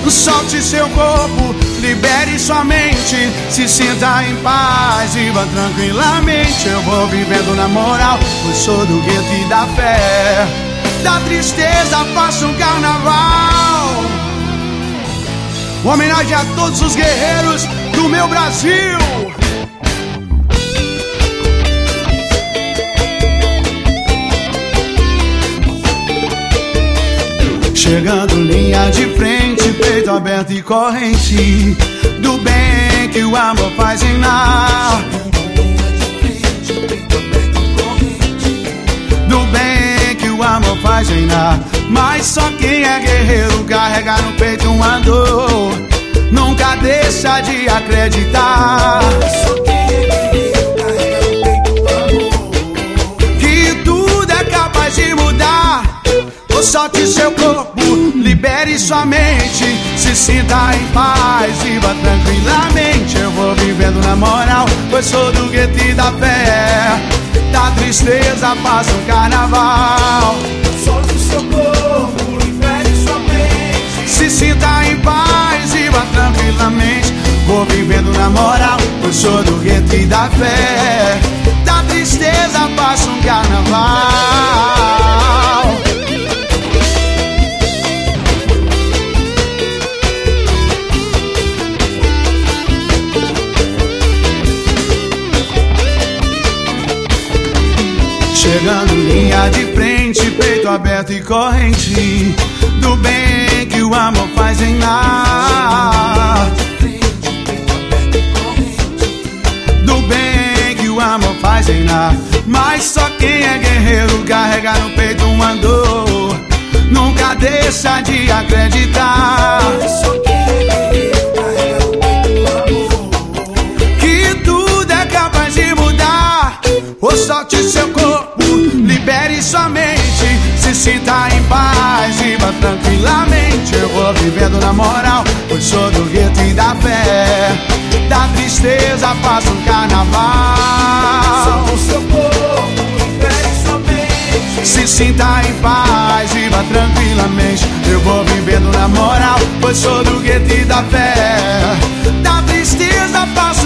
Solte seu corpo, libere sua mente, se sinta em paz, viva tranquilamente. Eu vou vivendo na moral, pois sou do gueto e da fé. Da tristeza faço um carnaval. Homenagem a todos os guerreiros do meu Brasil. Chegando linha de frente, peito aberto e corrente, do bem que o amor faz reinar. Do bem que o amor faz reinar. Mas só quem é guerreiro carrega no peito uma dor, nunca deixa de acreditar. Só quem é guerreiro carrega no peito um amor, que tudo é capaz de mudar. Solte seu corpo, libere sua mente, se sinta em paz, viva tranquilamente. Eu vou vivendo na moral, pois sou do gueto e da fé. Da tristeza faço um carnaval. Solte seu corpo, libere sua mente, se sinta em paz, viva tranquilamente. Vou vivendo na moral, pois sou do gueto e da fé. Da tristeza faço um carnaval. Chegando linha de frente, peito aberto e corrente, do bem que o amor faz reinar. Do bem que o amor faz reinar. Mas só quem é guerreiro carrega no peito uma dor, nunca deixa de acreditar. Só quem é guerreiro carrega no peito um amor, que tudo é capaz de mudar. Solte seu corpo, libere sua mente, se sinta em paz, viva tranquilamente. Eu vou vivendo na moral, pois sou do gueto e da fé. Da tristeza faço um carnaval. Solte seu corpo, libere sua mente, se sinta em paz, viva tranquilamente. Eu vou vivendo na moral, pois sou do gueto e da fé. Da tristeza faço